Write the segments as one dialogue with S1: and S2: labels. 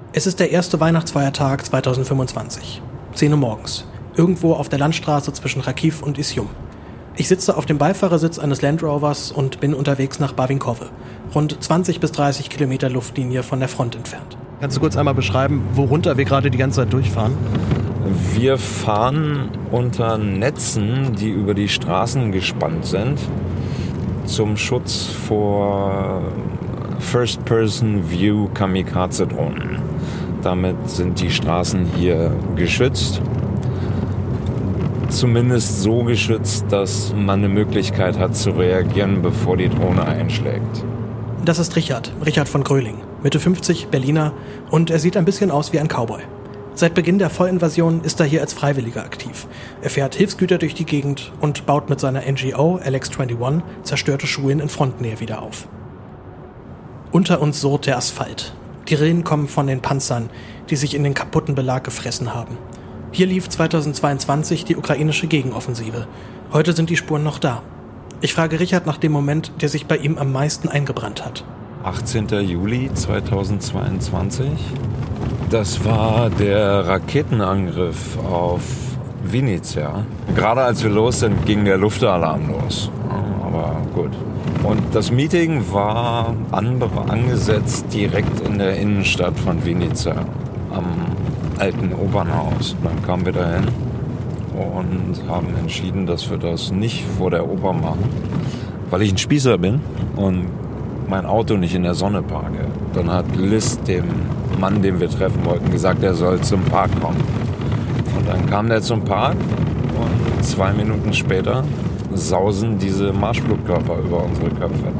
S1: Es ist der erste Weihnachtsfeiertag 2025. 10 Uhr morgens. Irgendwo auf der Landstraße zwischen Kharkiv und Izjum. Ich sitze auf dem Beifahrersitz eines Land Rovers und bin unterwegs nach Bawinkove. Rund 20 bis 30 Kilometer Luftlinie von der Front entfernt. Kannst du kurz einmal beschreiben, worunter wir gerade die ganze Zeit durchfahren?
S2: Wir fahren unter Netzen, die über die Straßen gespannt sind, zum Schutz vor First-Person-View-Kamikaze-Drohnen. Damit sind die Straßen hier geschützt. Zumindest so geschützt, dass man eine Möglichkeit hat zu reagieren, bevor die Drohne einschlägt.
S1: Das ist Richard von Gröling, Mitte 50, Berliner, und er sieht ein bisschen aus wie ein Cowboy. Seit Beginn der Vollinvasion ist er hier als Freiwilliger aktiv. Er fährt Hilfsgüter durch die Gegend und baut mit seiner NGO LX21 zerstörte Schulen in Frontnähe wieder auf. Unter uns surrt der Asphalt. Die Rillen kommen von den Panzern, die sich in den kaputten Belag gefressen haben. Hier lief 2022 die ukrainische Gegenoffensive. Heute sind die Spuren noch da. Ich frage Richard nach dem Moment, der sich bei ihm am meisten eingebrannt hat.
S2: 18. Juli 2022. Das war der Raketenangriff auf Vinnitsa. Gerade als wir los sind, ging der Luftalarm los. Aber gut. Und das Meeting war angesetzt direkt in der Innenstadt von Vinnitsa, am alten Opernhaus. Dann kamen wir dahin und haben entschieden, dass wir das nicht vor der Oper machen, weil ich ein Spießer bin und mein Auto nicht in der Sonne parke. Dann hat Liz dem Mann, den wir treffen wollten, gesagt, er soll zum Park kommen. Und dann kam der zum Park und 2 Minuten später sausen diese Marschflugkörper über unsere Köpfe.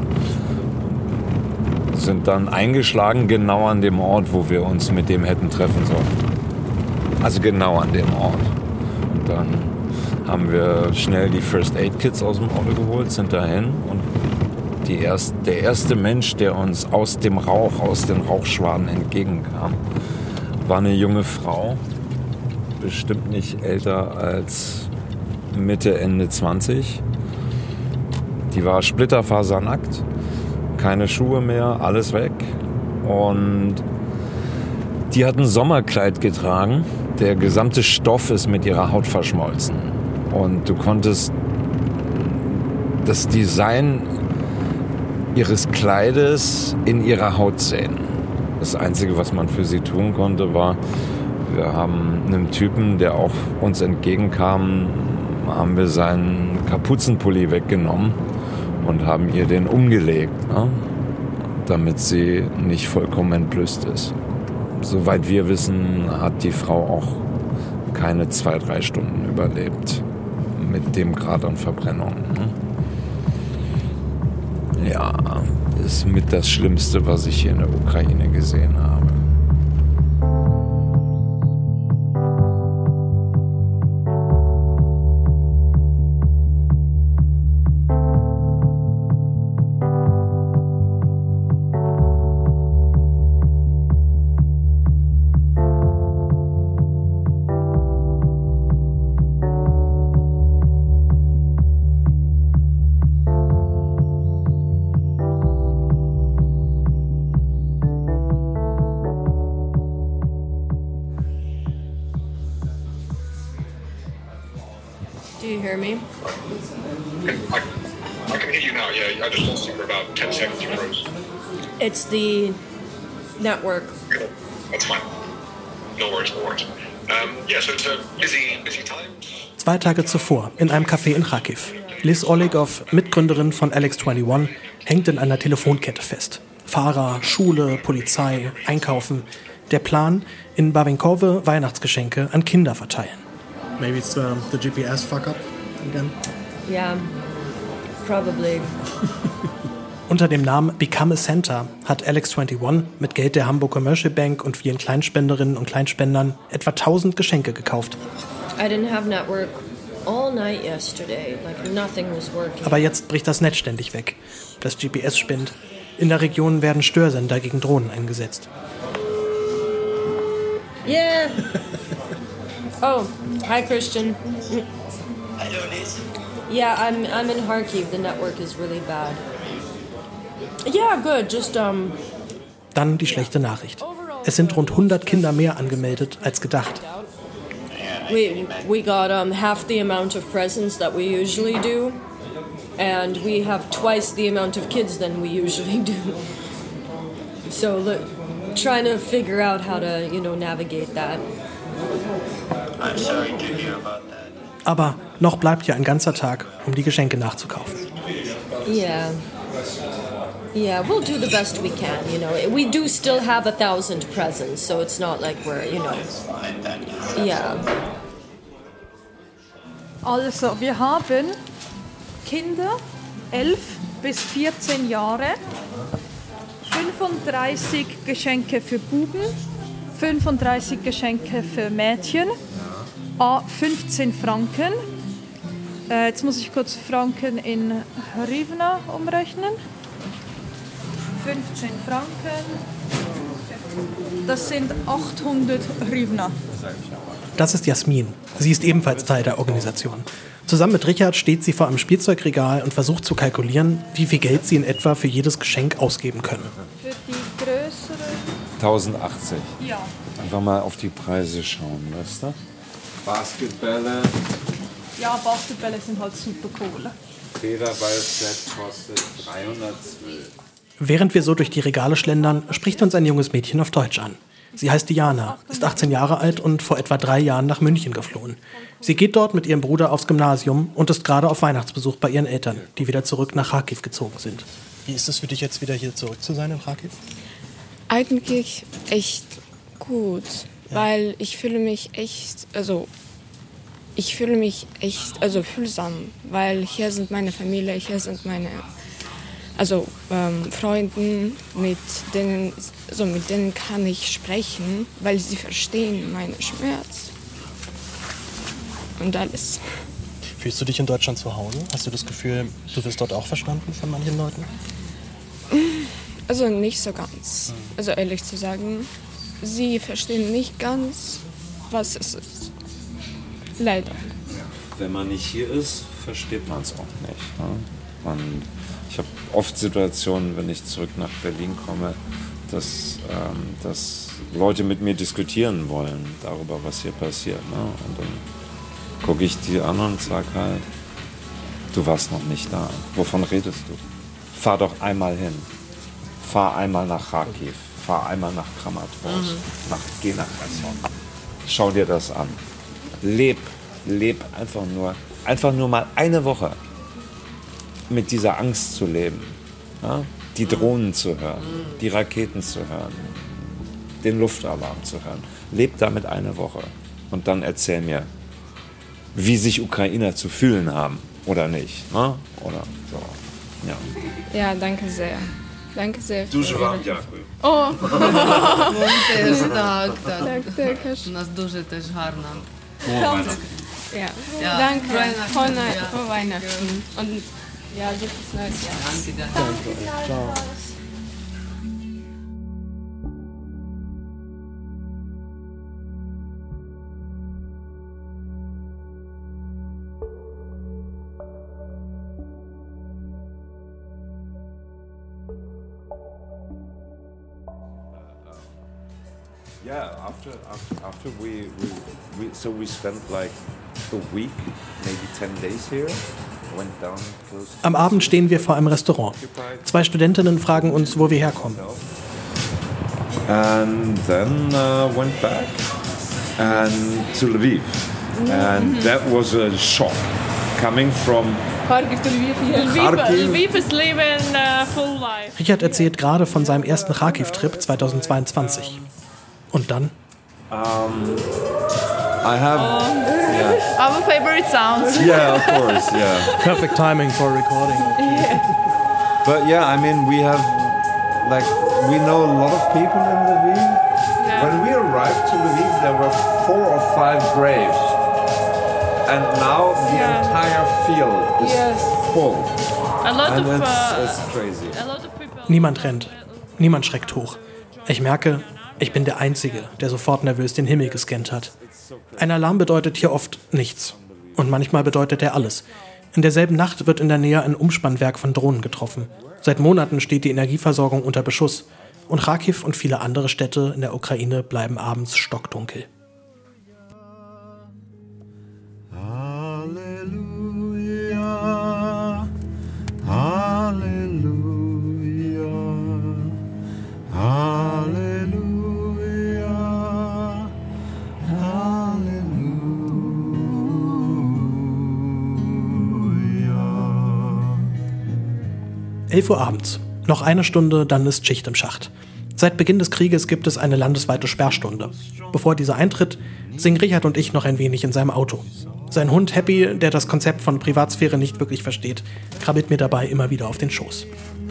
S2: Sind dann eingeschlagen genau an dem Ort, wo wir uns mit dem hätten treffen sollen. Also genau an dem Ort. Und dann haben wir schnell die First Aid Kits aus dem Auto geholt, sind dahin und der erste Mensch, der uns aus den Rauchschwaden entgegenkam, war eine junge Frau, bestimmt nicht älter als Mitte, Ende 20. Die war splitterfasernackt, keine Schuhe mehr, alles weg. Und die hat ein Sommerkleid getragen. Der gesamte Stoff ist mit ihrer Haut verschmolzen. Und du konntest das Design ihres Kleides in ihrer Haut sehen. Das Einzige, was man für sie tun konnte, war, wir haben einem Typen, der auch uns entgegenkam, haben wir seinen Kapuzenpulli weggenommen und haben ihr den umgelegt, ne? Damit sie nicht vollkommen entblößt ist. Soweit wir wissen, hat die Frau auch keine 2-3 Stunden überlebt mit dem Grad an Verbrennung. Ne? Ja, ist mit das Schlimmste, was ich hier in der Ukraine gesehen habe.
S3: Do you hear me?
S4: I can hear you now, yeah. I just lost you for about 10 seconds, you froze.
S3: It's the network.
S4: Cool. That's fine. No worries. So it's a busy time.
S1: 2 Tage zuvor, in einem Café in Kharkiv. Liz Olegov, Mitgründerin von LX21, hängt in einer Telefonkette fest. Fahrer, Schule, Polizei, Einkaufen. Der Plan, in Bawinkove Weihnachtsgeschenke an Kinder verteilen. Maybe it's the GPS fuck-up again?
S3: Yeah, probably.
S1: Unter dem Namen Become a Center hat LX21 mit Geld der Hamburg Commercial Bank und vielen Kleinspenderinnen und Kleinspendern etwa 1000 Geschenke gekauft.
S3: I didn't have network all night yesterday. Like nothing was working.
S1: Aber jetzt bricht das Netz ständig weg. Das GPS spinnt. In der Region werden Störsender gegen Drohnen eingesetzt.
S3: Yeah. Oh, hi Christian.
S5: Hello, Liz.
S3: Yeah, I'm in Kharkiv. The network is really bad. Yeah, good. Just
S1: Dann die schlechte Nachricht. Es sind rund 100 Kinder mehr angemeldet als gedacht.
S3: We got half the amount of presents that we usually do, and we have twice the amount of kids than we usually do. So trying to figure out how to, navigate that.
S5: I'm sorry to hear about that.
S1: Aber noch bleibt ja ein ganzer Tag, um die Geschenke nachzukaufen.
S3: Yeah, we'll do the best we can, We do still have 1,000 presents, so it's not like we're,
S5: Fine, thank you.
S3: Yeah.
S6: Also, wir haben Kinder 11 bis 14 Jahre, 35 Geschenke für Buben, 35 Geschenke für Mädchen, 15 Franken. Jetzt muss ich kurz Franken in Hryvnia umrechnen. 15 Franken, das sind 800 Hryvnia.
S1: Das ist Jasmin. Sie ist ebenfalls Teil der Organisation. Zusammen mit Richard steht sie vor einem Spielzeugregal und versucht zu kalkulieren, wie viel Geld sie in etwa für jedes Geschenk ausgeben können.
S6: Für die größere?
S2: 1080.
S6: Ja.
S2: Einfach mal auf die Preise schauen, weißt du? Basketbälle.
S6: Ja, Basketbälle sind halt super cool.
S2: Federballset kostet 312.
S1: Während wir so durch die Regale schlendern, spricht uns ein junges Mädchen auf Deutsch an. Sie heißt Diana, ist 18 Jahre alt und vor etwa 3 Jahren nach München geflohen. Sie geht dort mit ihrem Bruder aufs Gymnasium und ist gerade auf Weihnachtsbesuch bei ihren Eltern, die wieder zurück nach Kharkiv gezogen sind. Wie ist es für dich jetzt wieder hier zurück zu sein in Kharkiv?
S7: Eigentlich echt gut, weil ich fühle mich echt fühlsam, weil hier sind meine Familie, hier sind meine Freunden, mit denen kann ich sprechen, weil sie verstehen meinen Schmerz und alles.
S1: Fühlst du dich in Deutschland zu Hause? Hast du das Gefühl, du wirst dort auch verstanden von manchen Leuten?
S7: Also nicht so ganz. Also ehrlich zu sagen, sie verstehen nicht ganz, was es ist. Leider.
S2: Wenn man nicht hier ist, versteht man es auch nicht. Ne? Ich habe oft Situationen, wenn ich zurück nach Berlin komme, dass Leute mit mir diskutieren wollen darüber, was hier passiert. Ne? Und dann gucke ich die an und sage halt, du warst noch nicht da. Wovon redest du? Fahr doch einmal hin. Fahr einmal nach Kharkiv. Fahr einmal nach Kramatorsk. Geh nach Cherson. Schau dir das an. Leb einfach nur mal eine Woche mit dieser Angst zu leben. Ja? Die Drohnen zu hören, die Raketen zu hören, den Luftalarm zu hören. Leb damit eine Woche und dann erzähl mir, wie sich Ukrainer zu fühlen haben oder nicht. Ne? Oder so.
S7: Ja, danke sehr. Danke sehr.
S2: Дуже вам дякую.
S7: О!
S8: Теж так.
S7: Так, також.
S8: У нас дуже теж гарно.
S7: Ja,
S8: Ja,
S7: danke.
S8: Weihnachten.
S7: Frohe Weihnachten. Und ja, gutes neues Jahr.
S8: Danke.
S1: Ciao.
S2: Yeah, after we spent like a week, maybe 10 days here. Went down close.
S1: Am Abend stehen wir vor einem Restaurant. 2 Studentinnen fragen uns, wo wir herkommen.
S2: And then went back and to Lviv. And that was a shock coming from
S6: Kharkiv to Lviv.
S2: Kharkiv.
S6: Lviv is living full life.
S1: Richard erzählt gerade von seinem ersten Kharkiv-Trip 2022. Und dann?
S2: I have
S6: Our favorite sounds.
S2: yeah, of course, yeah.
S1: Perfect timing for recording.
S2: But yeah, I mean, we know a lot of people in Lviv.
S6: Yeah.
S2: When we arrived to Lviv, there were 4 or 5 graves. And now the entire field is full.
S6: A lot
S2: And
S6: of
S2: it's crazy.
S6: people.
S1: Niemand rennt. Niemand schreckt hoch. Ich merke, ich bin der Einzige, der sofort nervös den Himmel gescannt hat. Ein Alarm bedeutet hier oft nichts. Und manchmal bedeutet er alles. In derselben Nacht wird in der Nähe ein Umspannwerk von Drohnen getroffen. Seit Monaten steht die Energieversorgung unter Beschuss. und Kharkiv und viele andere Städte in der Ukraine bleiben abends stockdunkel.
S9: Halleluja, Halleluja, Halleluja, Halleluja.
S1: 11 Uhr abends. Noch eine Stunde, dann ist Schicht im Schacht. Seit Beginn des Krieges gibt es eine landesweite Sperrstunde. Bevor diese eintritt, singen Richard und ich noch ein wenig in seinem Auto. Sein Hund Happy, der das Konzept von Privatsphäre nicht wirklich versteht, krabbelt mir dabei immer wieder auf den Schoß.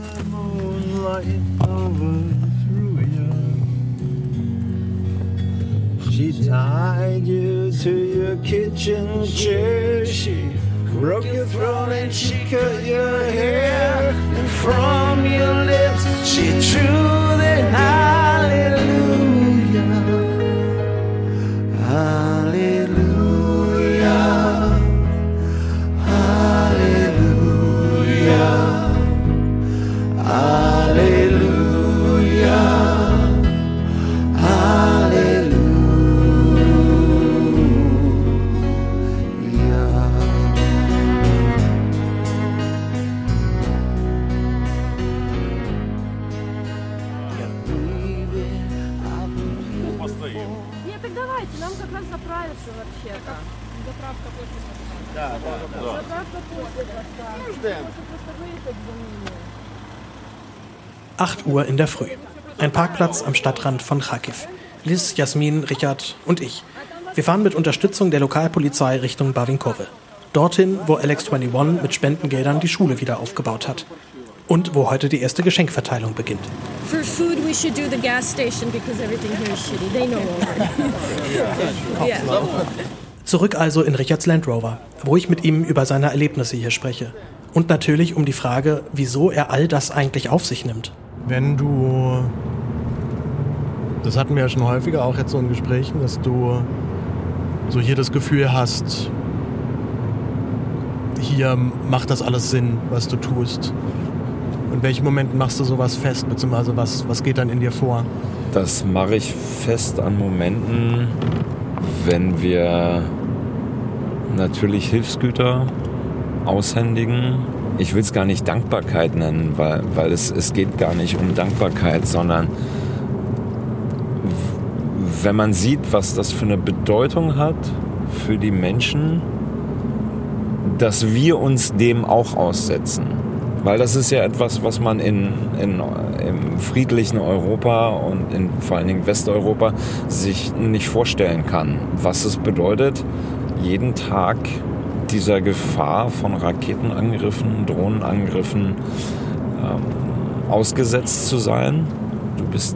S9: She tied you to your kitchen chair. She broke your throat and she cut your hair. And from your lips she drew the hallelujah. Hallelujah. Hallelujah. Hallelujah.
S1: Ja. 8 Uhr in der Früh. Ein Parkplatz am Stadtrand von Kharkiv. Liz, Jasmin, Richard und ich. Wir fahren mit Unterstützung der Lokalpolizei Richtung Barvinkovo. Dorthin, wo Alex21 mit Spendengeldern die Schule wieder aufgebaut hat. Und wo heute die erste Geschenkverteilung beginnt.
S3: For food, we should do the gas station because everything here is shitty. They know over. Yeah.
S1: Zurück also in Richards Land Rover, wo ich mit ihm über seine Erlebnisse hier spreche. Und natürlich um die Frage, wieso er all das eigentlich auf sich nimmt.
S10: Wenn du, das hatten wir ja schon häufiger auch jetzt so in Gesprächen, dass du so hier das Gefühl hast, hier macht das alles Sinn, was du tust. In welchen Momenten machst du sowas fest, beziehungsweise was geht dann in dir vor?
S2: Das mache ich fest an Momenten, wenn wir natürlich Hilfsgüter aushändigen. Ich will es gar nicht Dankbarkeit nennen, weil es geht gar nicht um Dankbarkeit, sondern wenn man sieht, was das für eine Bedeutung hat für die Menschen, dass wir uns dem auch aussetzen. Weil das ist ja etwas, was man im friedlichen Europa und vor allen Dingen Westeuropa sich nicht vorstellen kann. Was es bedeutet, jeden Tag dieser Gefahr von Raketenangriffen, Drohnenangriffen ausgesetzt zu sein. Du bist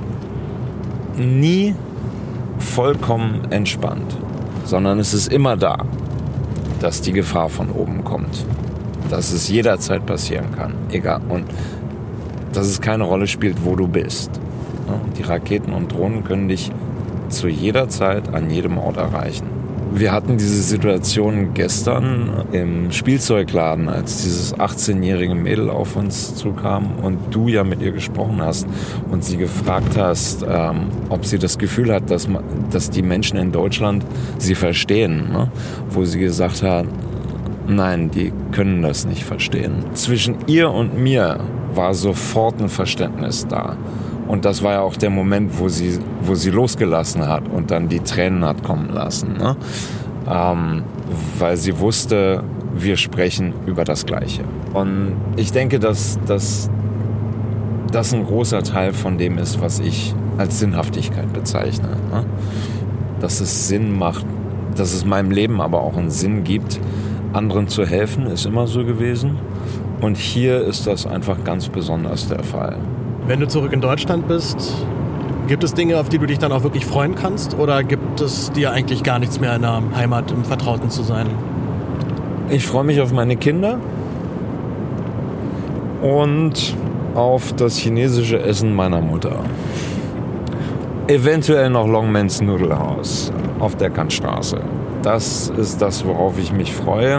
S2: nie vollkommen entspannt, sondern es ist immer da, dass die Gefahr von oben kommt. Dass es jederzeit passieren kann, egal. Und dass es keine Rolle spielt, wo du bist. Die Raketen und Drohnen können dich zu jeder Zeit an jedem Ort erreichen. Wir hatten diese Situation gestern im Spielzeugladen, als dieses 18-jährige Mädel auf uns zukam und du ja mit ihr gesprochen hast und sie gefragt hast, ob sie das Gefühl hat, dass die Menschen in Deutschland sie verstehen. Ne? Wo sie gesagt hat, nein, die können das nicht verstehen. Zwischen ihr und mir war sofort ein Verständnis da. Und das war ja auch der Moment, wo sie losgelassen hat und dann die Tränen hat kommen lassen. Ne? Weil sie wusste, wir sprechen über das Gleiche. Und ich denke, dass das ein großer Teil von dem ist, was ich als Sinnhaftigkeit bezeichne. Ne? Dass es Sinn macht, dass es meinem Leben aber auch einen Sinn gibt, anderen zu helfen, ist immer so gewesen. Und hier ist das einfach ganz besonders der Fall.
S10: Wenn du zurück in Deutschland bist, gibt es Dinge, auf die du dich dann auch wirklich freuen kannst? Oder gibt es dir eigentlich gar nichts mehr in der Heimat, im Vertrauten zu sein?
S2: Ich freue mich auf meine Kinder und auf das chinesische Essen meiner Mutter. Eventuell noch Longmans Nudelhaus auf der Kantstraße. Das ist das, worauf ich mich freue.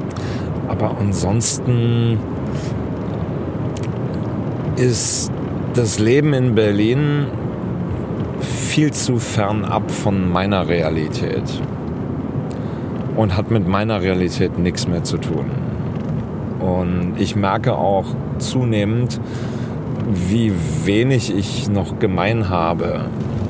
S2: Aber ansonsten ist das Leben in Berlin viel zu fernab von meiner Realität und hat mit meiner Realität nichts mehr zu tun. Und ich merke auch zunehmend, wie wenig ich noch gemein habe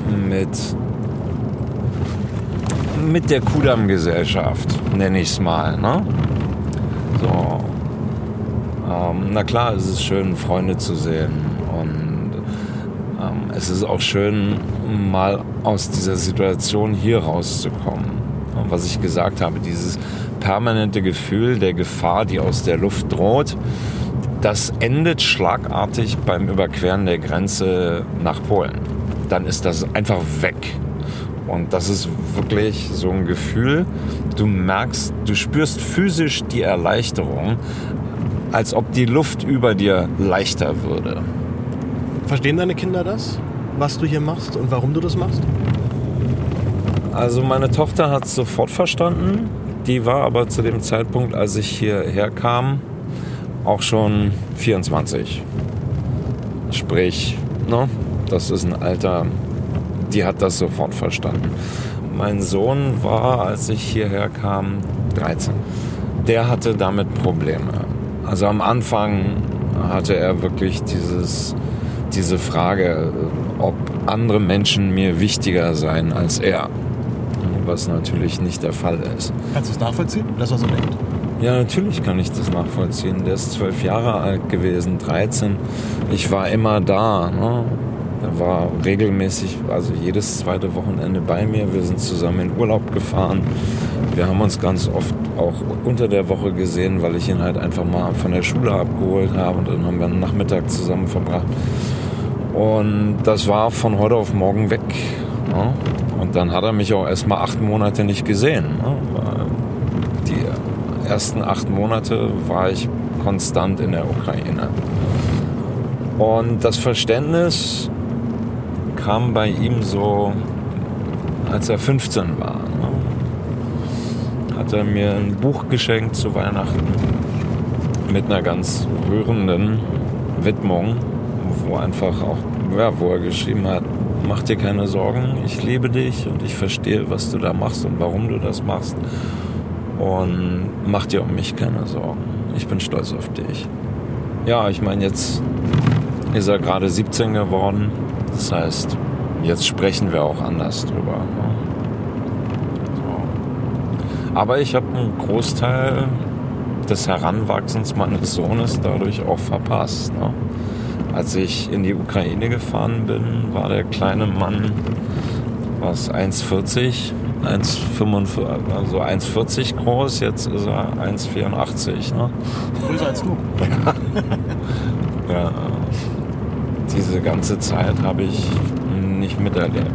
S2: mit der Kudamm-Gesellschaft, nenne ich es mal. Ne? So. Na klar, es ist schön, Freunde zu sehen. Und es ist auch schön, mal aus dieser Situation hier rauszukommen. Und was ich gesagt habe, dieses permanente Gefühl der Gefahr, die aus der Luft droht, das endet schlagartig beim Überqueren der Grenze nach Polen. Dann ist das einfach weg. Und das ist wirklich so ein Gefühl, du spürst physisch die Erleichterung, als ob die Luft über dir leichter würde.
S10: Verstehen deine Kinder das, was du hier machst und warum du das machst?
S2: Also meine Tochter hat es sofort verstanden. Die war aber zu dem Zeitpunkt, als ich hierher kam, auch schon 24. Sprich, ne, das ist ein Alter, die hat das sofort verstanden. Mein Sohn war, als ich hierher kam, 13. Der hatte damit Probleme. Also am Anfang hatte er wirklich diese Frage, ob andere Menschen mir wichtiger seien als er. Was natürlich nicht der Fall ist.
S10: Kannst du es nachvollziehen, dass er so denkt?
S2: Ja, natürlich kann ich das nachvollziehen. Der ist 12 Jahre alt gewesen, 13. Ich war immer da. Ne? Er war regelmäßig, also jedes zweite Wochenende bei mir. Wir sind zusammen in Urlaub gefahren. Wir haben uns ganz oft auch unter der Woche gesehen, weil ich ihn halt einfach mal von der Schule abgeholt habe. Und dann haben wir einen Nachmittag zusammen verbracht. Und das war von heute auf morgen weg. Ne? Und dann hat er mich auch erst mal 8 Monate nicht gesehen. Ne? Die ersten 8 Monate war ich konstant in der Ukraine. Und das Verständnis kam bei ihm so, als er 15 war. Ne? Hat er mir ein Buch geschenkt zu Weihnachten mit einer ganz rührenden Widmung, wo einfach auch, ja, wo er geschrieben hat: Mach dir keine Sorgen, ich liebe dich und ich verstehe, was du da machst und warum du das machst. Und mach dir um mich keine Sorgen. Ich bin stolz auf dich. Ja, ich meine, jetzt ist er gerade 17 geworden. Das heißt, jetzt sprechen wir auch anders drüber. Ne? So. Aber ich habe einen Großteil des Heranwachsens meines Sohnes dadurch auch verpasst. Ne? Als ich in die Ukraine gefahren bin, war der kleine Mann 1,40, 1,45, also 1,40 groß, jetzt ist er 1,84. Ne?
S10: Größer als du.
S2: Ja, diese ganze Zeit habe ich nicht miterlebt.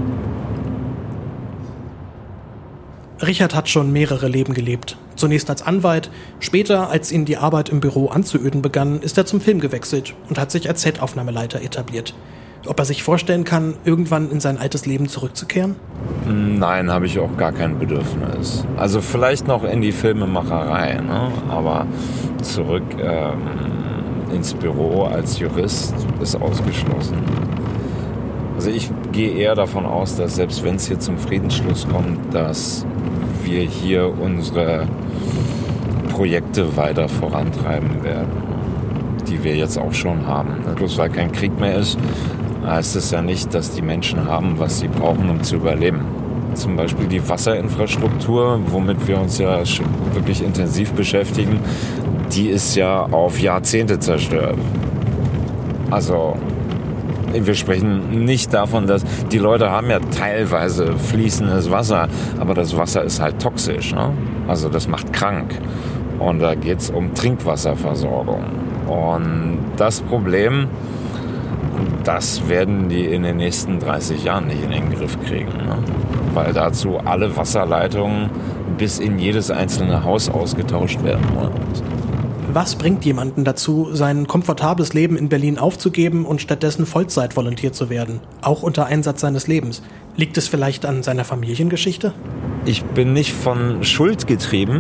S1: Richard hat schon mehrere Leben gelebt. Zunächst als Anwalt, später, als ihn die Arbeit im Büro anzuöden begann, ist er zum Film gewechselt und hat sich als Set-Aufnahmeleiter etabliert. Ob er sich vorstellen kann, irgendwann in sein altes Leben zurückzukehren?
S2: Nein, habe ich auch gar kein Bedürfnis. Also vielleicht noch in die Filmemacherei, ne? Aber zurück ins Büro als Jurist ist ausgeschlossen. Also ich gehe eher davon aus, dass selbst wenn es hier zum Friedensschluss kommt, dass wir hier unsere Projekte weiter vorantreiben werden, die wir jetzt auch schon haben. Bloß weil kein Krieg mehr ist, heißt es ja nicht, dass die Menschen haben, was sie brauchen, um zu überleben. Zum Beispiel die Wasserinfrastruktur, womit wir uns ja wirklich intensiv beschäftigen, die ist ja auf Jahrzehnte zerstört. Also wir sprechen nicht davon, dass die Leute haben ja teilweise fließendes Wasser, aber das Wasser ist halt toxisch. Ne? Also das macht krank. Und da geht es um Trinkwasserversorgung. Und das Problem, das werden die in den nächsten 30 Jahren nicht in den Griff kriegen. Ne? Weil dazu alle Wasserleitungen bis in jedes einzelne Haus ausgetauscht werden müssen.
S1: Was bringt jemanden dazu, sein komfortables Leben in Berlin aufzugeben und stattdessen Vollzeitvolontär zu werden, auch unter Einsatz seines Lebens? Liegt es vielleicht an seiner Familiengeschichte?
S2: Ich bin nicht von Schuld getrieben,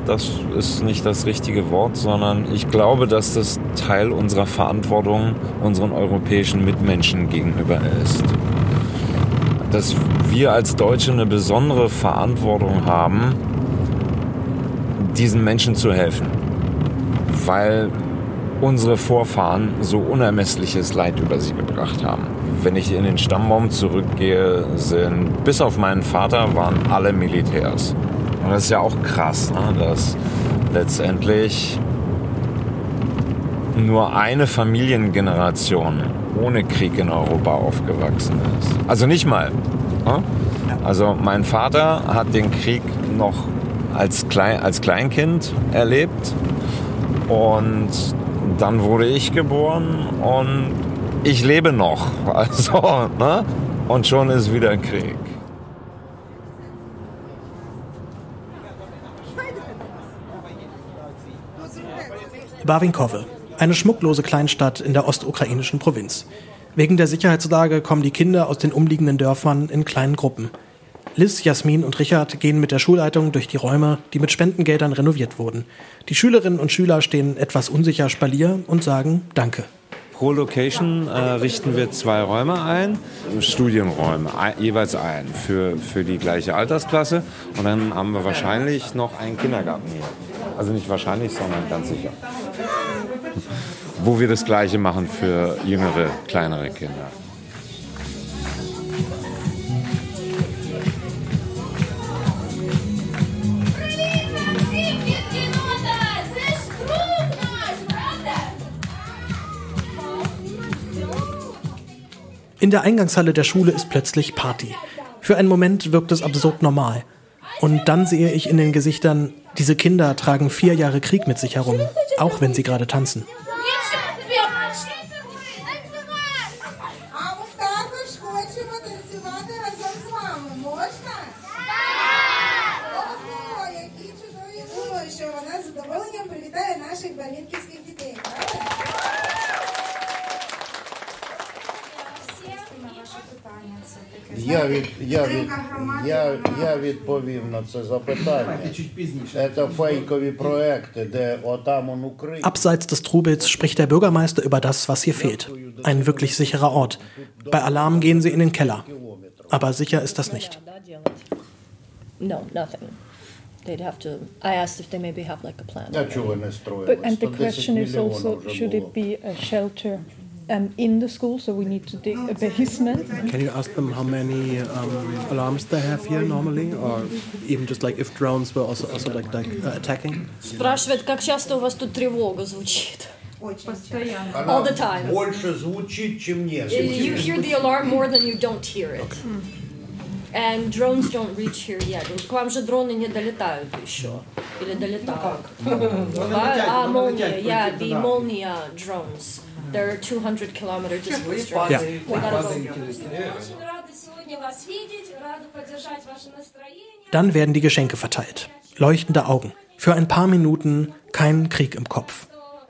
S2: das ist nicht das richtige Wort, sondern ich glaube, dass das Teil unserer Verantwortung unseren europäischen Mitmenschen gegenüber ist. Dass wir als Deutsche eine besondere Verantwortung haben, diesen Menschen zu helfen, weil unsere Vorfahren so unermessliches Leid über sie gebracht haben. Wenn ich in den Stammbaum zurückgehe, bis auf meinen Vater waren alle Militärs. Und das ist ja auch krass, ne, dass letztendlich nur eine Familiengeneration ohne Krieg in Europa aufgewachsen ist. Also nicht mal. Ne? Also mein Vater hat den Krieg noch als Kleinkind erlebt und dann wurde ich geboren und ich lebe noch. Also, ne? Und schon ist wieder Krieg.
S1: Barwinkowy, eine schmucklose Kleinstadt in der ostukrainischen Provinz. Wegen der Sicherheitslage kommen die Kinder aus den umliegenden Dörfern in kleinen Gruppen. Liz, Jasmin und Richard gehen mit der Schulleitung durch die Räume, die mit Spendengeldern renoviert wurden. Die Schülerinnen und Schüler stehen etwas unsicher Spalier und sagen Danke.
S2: Pro Location richten wir 2 Räume ein, Studienräume, jeweils einen für die gleiche Altersklasse. Und dann haben wir wahrscheinlich noch einen Kindergarten hier. Also nicht wahrscheinlich, sondern ganz sicher. Wo wir das Gleiche machen für jüngere, kleinere Kinder.
S1: In der Eingangshalle der Schule ist plötzlich Party. Für einen Moment wirkt es absurd normal. Und dann sehe ich in den Gesichtern, diese Kinder tragen 4 Jahre Krieg mit sich herum, auch wenn sie gerade tanzen.
S9: Я відповів на це запитання. Це фейкові проекти, де отам он Україна.
S1: Abseits des Trubels spricht der Bürgermeister über das, was hier fehlt. Ein wirklich sicherer Ort. Bei Alarm gehen sie in den Keller. Aber sicher ist das nicht.
S3: No, nothing. They'd have to. I asked if they maybe have like a plan.
S11: And the question is also, should it be a shelter in the school? So we need to dig a basement.
S10: Can you ask them how many alarms they have here normally, or even just like if drones were also like attacking?
S3: Спрашивает, как часто у вас тут тревога звучит? All the time.
S9: Больше звучит, чем нет.
S3: You hear the alarm more than you don't hear it. Okay. And drones don't reach here yet. К вам же дроны не долетают еще. Или долетают. Молния. Yeah, the Molnia drones. They're 200 kilometer distance drones.
S1: Ja. Dann werden die Geschenke verteilt. Leuchtende Augen. Für ein paar Minuten kein Krieg im Kopf.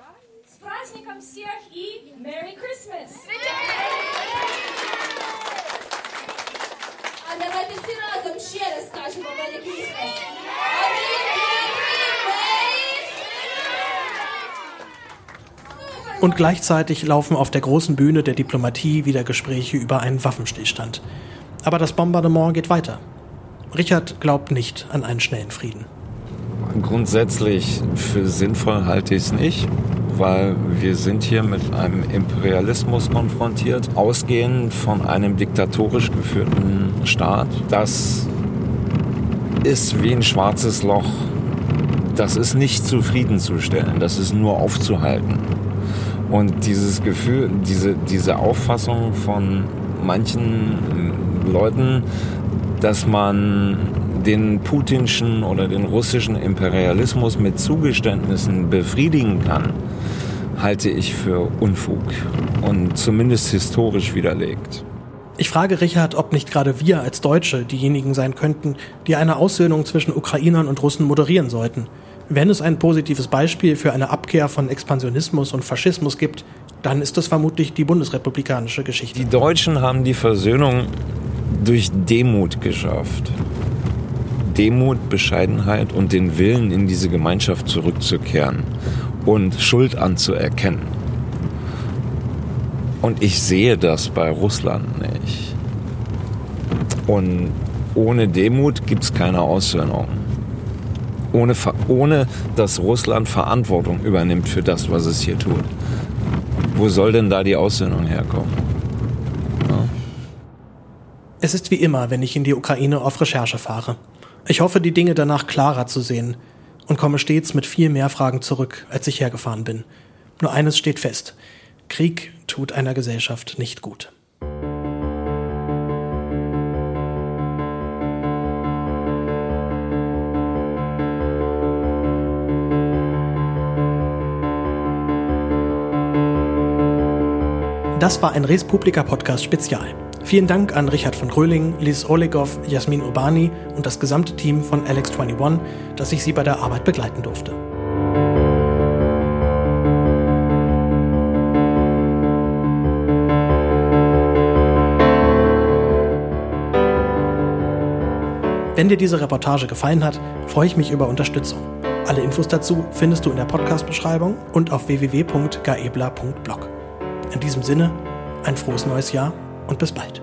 S1: Und gleichzeitig laufen auf der großen Bühne der Diplomatie wieder Gespräche über einen Waffenstillstand. Aber das Bombardement geht weiter. Richard glaubt nicht an einen schnellen Frieden.
S2: Grundsätzlich für sinnvoll halte ich es nicht, weil wir sind hier mit einem Imperialismus konfrontiert, ausgehend von einem diktatorisch geführten Staat. Das ist wie ein schwarzes Loch. Das ist nicht zufriedenzustellen, das ist nur aufzuhalten. Und dieses Gefühl, diese Auffassung von manchen Leuten, dass man den putinschen oder den russischen Imperialismus mit Zugeständnissen befriedigen kann, halte ich für Unfug und zumindest historisch widerlegt.
S1: Ich frage Richard, ob nicht gerade wir als Deutsche diejenigen sein könnten, die eine Aussöhnung zwischen Ukrainern und Russen moderieren sollten. Wenn es ein positives Beispiel für eine Abkehr von Expansionismus und Faschismus gibt, dann ist das vermutlich die bundesrepublikanische Geschichte.
S2: Die Deutschen haben die Versöhnung durch Demut geschafft. Demut, Bescheidenheit und den Willen, in diese Gemeinschaft zurückzukehren und Schuld anzuerkennen. Und ich sehe das bei Russland nicht. Und ohne Demut gibt es keine Aussöhnung. Ohne dass Russland Verantwortung übernimmt für das, was es hier tut. Wo soll denn da die Aussöhnung herkommen? Ja.
S1: Es ist wie immer, wenn ich in die Ukraine auf Recherche fahre. Ich hoffe, die Dinge danach klarer zu sehen und komme stets mit viel mehr Fragen zurück, als ich hergefahren bin. Nur eines steht fest: Krieg tut einer Gesellschaft nicht gut. Das war ein Res Publica Podcast Spezial. Vielen Dank an Richard von Gröling, Liz Olegov, Jasmin Urbani und das gesamte Team von Alex21, dass ich sie bei der Arbeit begleiten durfte. Wenn dir diese Reportage gefallen hat, freue ich mich über Unterstützung. Alle Infos dazu findest du in der Podcast-Beschreibung und auf www.gaebler.blog. In diesem Sinne, ein frohes neues Jahr und bis bald.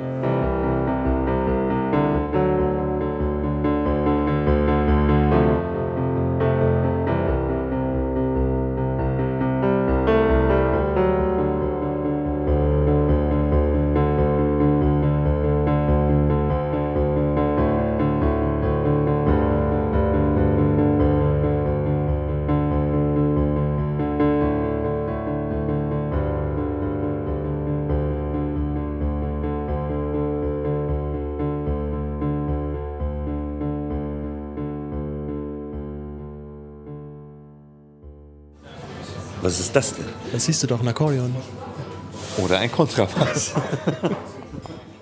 S2: Was ist das denn?
S10: Das siehst du doch, ein Akkordeon.
S2: Oder ein Kontrabass.